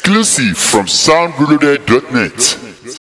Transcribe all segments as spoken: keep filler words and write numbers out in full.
Exclusive from sound reloaded dot net.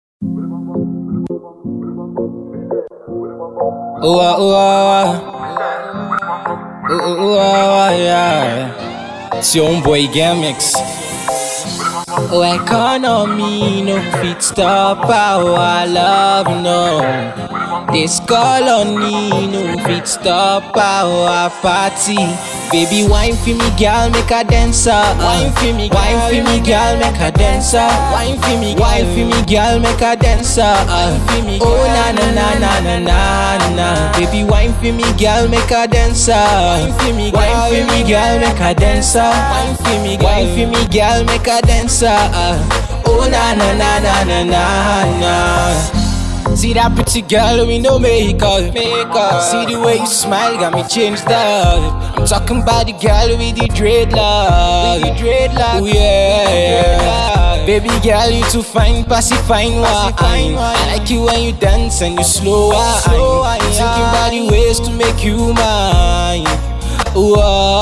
Ooh, ah, ooh, ah, ah. Ooh, ooh, ooh, ah, ah, yeah. It's your own boy Gamix. Oh, economy no fit stop our love, no. This colony no fit stop our party. Baby, wine for me, girl, make a dancer. Wine for me, wine for me, girl, make a dancer. Wine for me, wine for me, girl, make a dancer. Oh na na na na na na na. Baby, wine for me, girl, make a dancer. Wine for me, wine for me, girl, make a dancer. Wine for me, wine for me, girl, make a dancer. Oh na na na na na na na. See that pretty girl with no makeup, makeup. See the way you smile, got me changed up. I'm talking about the girl with the dreadlock, with the dreadlock. Ooh, yeah, yeah. Baby girl, you too fine, passy fine wine. I like you when you dance and you slow wine. I'm thinking about the ways to make you mine. Ooh,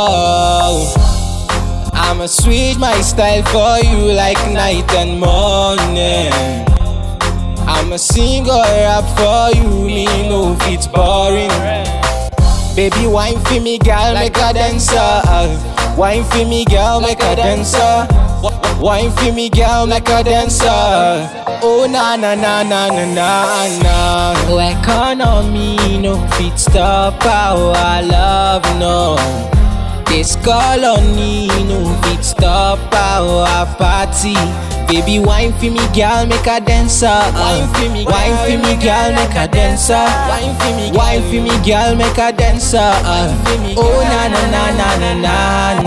oh. I'ma switch my style for you like night and morning. I'ma sing or rap for you, me know if it's boring. Baby, wine for me, girl, make a dancer. Wine for me, girl, make a dancer. Wine for me, girl, make a dancer. Oh na na na na na na na. Oh, economy no fit stop our love, no. This colony no fit stop our party. Baby, wine for me, girl, make a dancer. Wine for me, wine for me, girl, make a dancer. Wine for me, wine for me, girl, make a dancer. Oh na na na na na na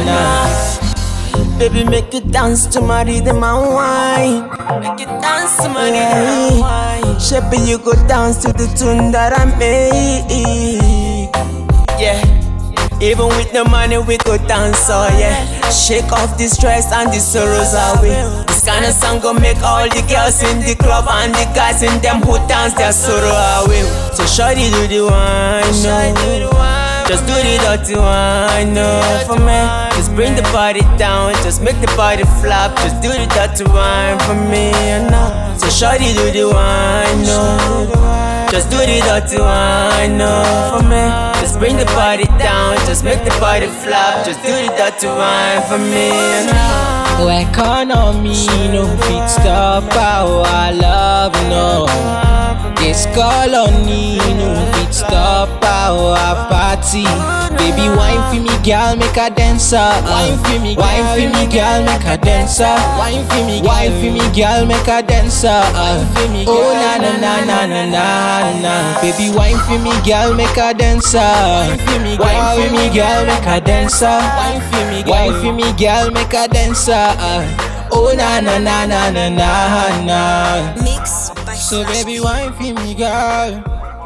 na. Baby, make it dance to my rhythm and wine. Make it dance to my rhythm and wine. Shabby, you go dance to the tune that I make. Yeah. Even with no money, we go dance, oh yeah. Shake off the stress and the sorrows away. This kind of song gon' make all the girls in the club and the guys in them who dance their sorrow away. So shorty do the wine, no. Just do the dirty wine, no, for me. Just bring the body down, just make the body flop. Just do the dirty wine for me, you know. So shorty do the wine, no. Just do the dirty wine, no, for me. Just bring the body down, just make the body flop. Just do the dirty wine for me, you know. Oh, economy no fit stop our love, no. This colony no fit stop our party. Baby, wine for me, girl, make a dancer. Wine for me, wine for me, girl, make a dancer. Wine for me, wine for me, girl, make a dancer. Oh na na na na na na na. Baby, wine for me, girl, make a dancer. Wine for me, wine for me, girl, make a dancer. Wine for me, wine for me, girl, make a dancer. Oh na na na na na na na. Mix by So baby, wine for me, girl.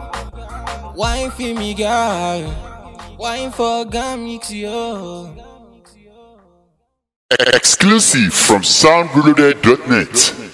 Wine for me, girl. Wine for Gamix, yo. Exclusive from sound reloaded dot net.